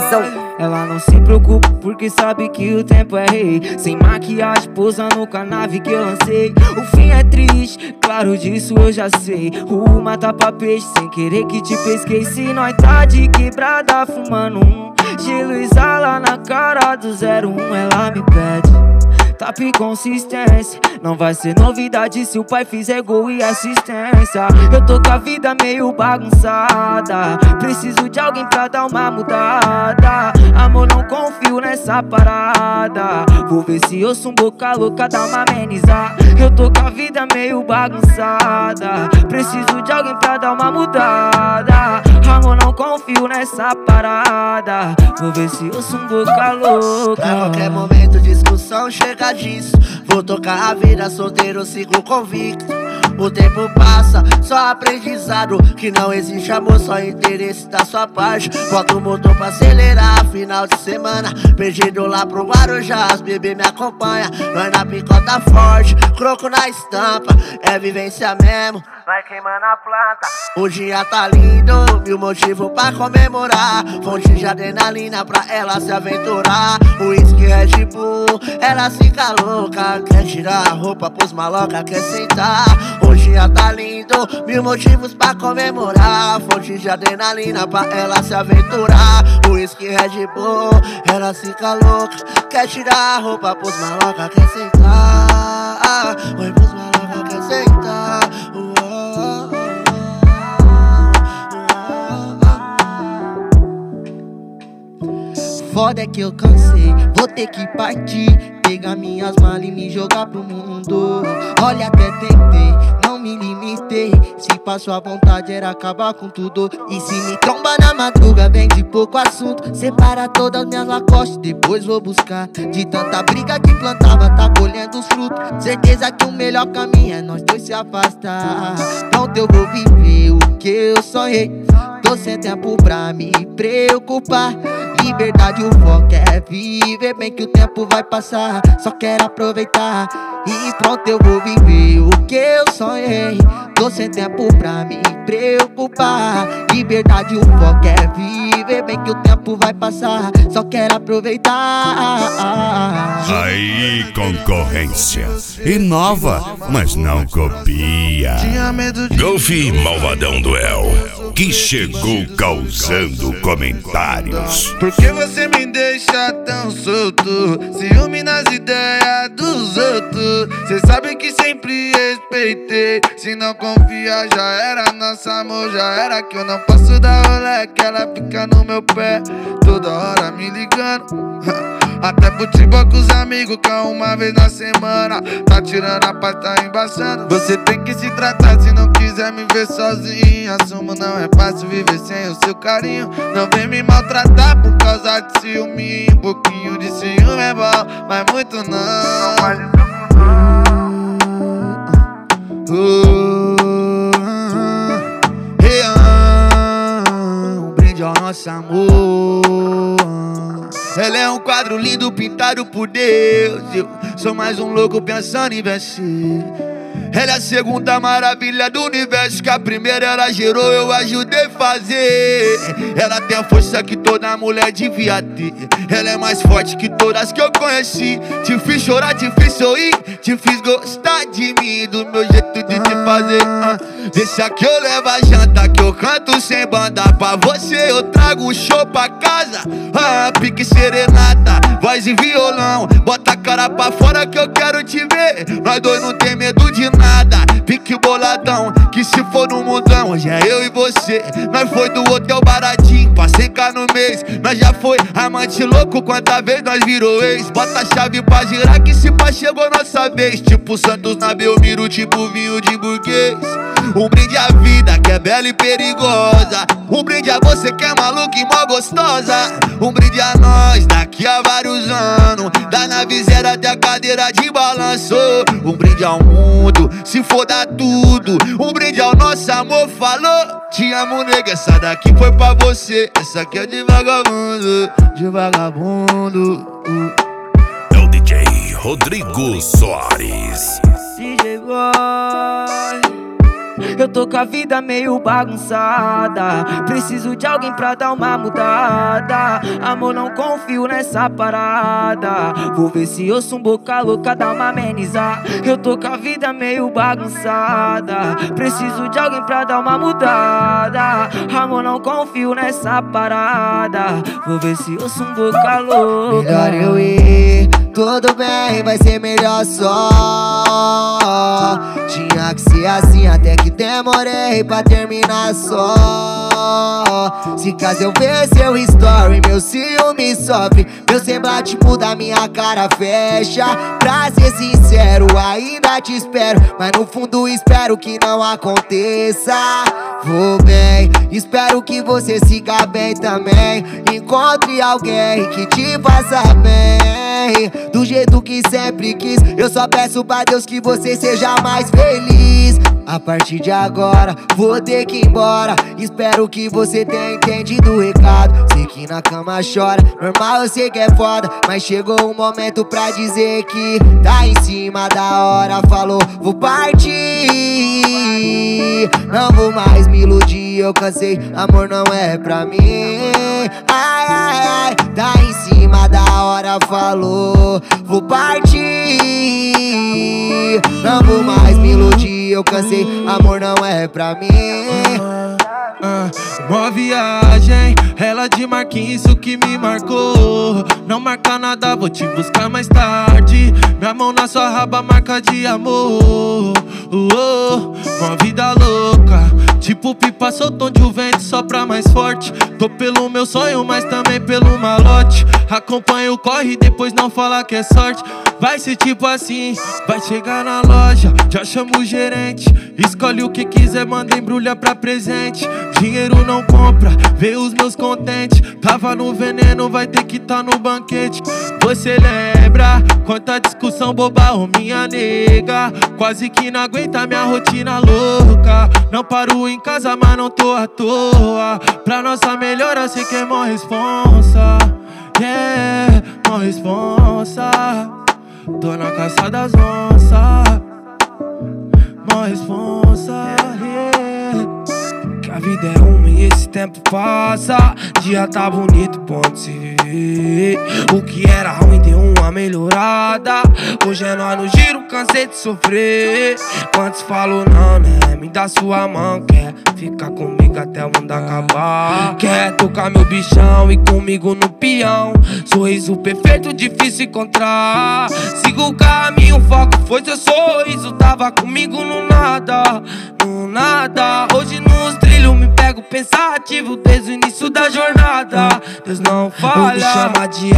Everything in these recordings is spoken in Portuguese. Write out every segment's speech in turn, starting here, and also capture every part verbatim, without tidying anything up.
Visão. Ela não se preocupa porque sabe que o tempo é rei. Sem maquiagem, posando com a nave que eu lancei. O fim é triste, claro disso eu já sei. O mata pra peixe sem querer que te pesquei. Se nós tá de quebrada fumando um gelo exala na cara do zero um. Ela me pede tapa e consistência. Não vai ser novidade se o pai fizer gol e assistência. Eu tô com a vida meio bagunçada, preciso de alguém pra dar uma mudada. Amor, não confio nessa parada. Vou ver se eu sou um boca louca, dá uma amenizar. Eu tô com a vida meio bagunçada, preciso de alguém pra dar uma mudada. Amor, não confio nessa parada. Vou ver se eu sou um boca louca. Pra qualquer momento discussão chega disso. Vou tocar a vida solteiro, ciclo convicto. O tempo passa, só aprendizado. Que não existe amor, só interesse da sua parte. Bota o motor pra acelerar, final de semana. Perdido lá pro Guarujá, as bebê me acompanha. Nós na picota forte, croco na estampa. É vivência mesmo, vai queimando a planta. O dia tá lindo, mil motivos pra comemorar. Fonte de adrenalina pra ela se aventurar. O uísque Red Bull, ela fica louca. Quer tirar a roupa pros maloca, quer sentar. O dia tá lindo, mil motivos pra comemorar. Fonte de adrenalina pra ela se aventurar. O uísque Red Bull, ela fica louca. Quer tirar a roupa pros maloca, quer sentar. Oi pros maloca, quer sentar. Foda é que eu cansei, vou ter que partir. Pegar minhas malas e me jogar pro mundo. Olha, até tentei, não me limitei. Se passou a vontade era acabar com tudo. E se me tromba na madruga, vem de pouco assunto. Separa todas minhas lacostes, depois vou buscar. De tanta briga que plantava, tá colhendo os frutos. Certeza que o melhor caminho é nós dois se afastar. Pronto, eu vou viver o que eu sonhei. Tô sem tempo pra me preocupar. Liberdade, o foco é viver bem que o tempo vai passar. Só quero aproveitar. E pronto, eu vou viver o que eu sonhei. Tô sem tempo pra me preocupar. Liberdade, o foco é viver bem que o tempo vai passar. Só quero aproveitar. Aí, concorrência. Inova, mas não copia. Golf Malvadão Duel, que chegou causando comentários. Por que você me deixa tão solto? Ciúme nas ideias dos outros. Cê sabe que sempre respeitei. Se não confia já era, nosso amor já era. Que eu não posso dar rolê, que ela fica no meu pé toda hora me ligando. Até futebol com os amigos, que é uma vez na semana. Tá tirando a paz, tá embaçando. Você tem que se tratar se não quiser me ver sozinho. Assumo, não é fácil viver sem o seu carinho. Não vem me maltratar por causa de ciúme. Um pouquinho de ciúme é bom, mas muito não. Não faz isso não. Um brinde ao nosso amor. Ela é um quadro lindo pintado por Deus. Eu sou mais um louco pensando em vencer. Ela é a segunda maravilha do universo, que a primeira ela gerou, eu ajudei a fazer. Ela tem a força que toda mulher devia ter. Ela é mais forte que todas que eu conheci. Te fiz chorar, te fiz sorrir, te fiz gostar de mim, do meu jeito de te fazer. uh. Deixa que eu levo a janta, que eu canto sem banda. Pra você eu trago o show pra casa. ah, Pique serenata, voz e violão. Bota a cara pra fora que eu quero te ver. Nós dois não tem medo de nada. Pique boladão, que se for no mundão, hoje é eu e você. Nós foi do hotel baratinho, pra cem k no mês. Nós já foi amante louco, quanta vez nós virou ex. Bota a chave pra girar, que se pá chegou nossa vez. Tipo Santos na Belmiro, tipo vinho de burguês. Um brinde à vida que é bela e perigosa. Um brinde a você que é maluca e mó gostosa. Um brinde a nós daqui a vários anos, da nave zero até a cadeira de balanço. Um brinde ao mundo, se for dar tudo. Um brinde ao nosso amor, falou. Te amo, nega, essa daqui foi pra você. Essa aqui é de vagabundo, de vagabundo. É o D J Rodrigo Soares. D J Boy. Eu tô com a vida meio bagunçada, preciso de alguém pra dar uma mudada. Amor, não confio nessa parada. Vou ver se ouço um boca louca, dá uma amenizar. Eu tô com a vida meio bagunçada, preciso de alguém pra dar uma mudada. Amor, não confio nessa parada. Vou ver se ouço um boca louca. Melhor eu ir, tudo bem, vai ser melhor só. Tinha que ser assim, até que demorei pra terminar só. Se caso eu ver seu story, meu ciúme sofre, meu semblante muda, minha cara fecha. Pra ser sincero, ainda te espero, mas no fundo espero que não aconteça. Vou bem, espero que você siga bem também. Encontre alguém que te faça bem, do jeito que sempre quis. Eu só peço pra Deus que você seja mais feliz. A partir de agora, vou ter que ir embora. Espero que você tenha entendido o recado. Sei que na cama chora, normal, eu sei que é foda, mas chegou o momento pra dizer que tá em cima da hora. Falou, vou partir, não vou mais me iludir, eu cansei, amor não é pra mim. Ai, ai, ai, tá em cima da hora. Falou, vou partir, não vou mais me iludir, eu cansei, amor não é pra mim. Ah, uma viagem, ela de Marquinhos, isso que me marcou. Não marca nada, vou te buscar mais tarde. Minha mão na sua raba, marca de amor. Oh, oh, uma vida louca, tipo pipa soltão de um vento, sopra mais forte. Tô pelo meu sonho, mas também pelo malote. Acompanha o corre, depois não fala que é sorte. Vai ser tipo assim, vai chegar na loja, já chama o gerente, escolhe o que quiser, manda embrulha pra presente. Dinheiro não compra, vê os meus contentes. Tava no veneno, vai ter que tá no banquete. Você lembra quanta discussão boba, ô minha nega? Quase que não aguenta minha rotina louca. Não paro em casa, mas não tô à toa. Pra nossa melhora, sei que é mó responsa. Yeah, mó responsa. Tô na caça das onças, mó responsa, yeah. Que a vida é uma e esse tempo passa. Dia tá bonito, pode se ver. O que era ruim deu uma melhorada. Hoje é nós no giro, cansei de sofrer. Quantos falam não, né? Me dá sua mão, quer ficar comigo até o mundo acabar. Quer tocar meu bichão e comigo no peão. Sorriso perfeito, difícil encontrar. Sigo o caminho, o foco foi seu sorriso. Tava comigo no nada, no nada. Hoje nos trilhos me pego pensativo desde o início da jornada. Deus não falha, me chama de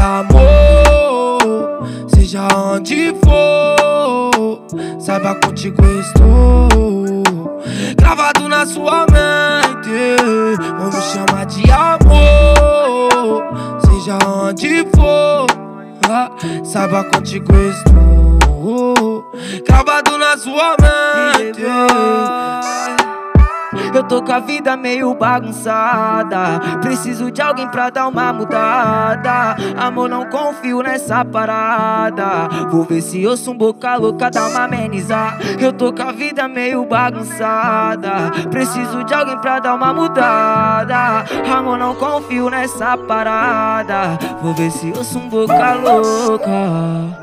amor, seja onde for. Saiba, contigo eu estou gravado na sua mente. Ou me chama de amor, seja onde for. Saiba, contigo eu estou gravado na sua mente. Eu tô com a vida meio bagunçada, preciso de alguém pra dar uma mudada. Amor, não confio nessa parada. Vou ver se ouço um boca louca, dá uma amenizar. Eu tô com a vida meio bagunçada, preciso de alguém pra dar uma mudada. Amor, não confio nessa parada. Vou ver se ouço um boca louca.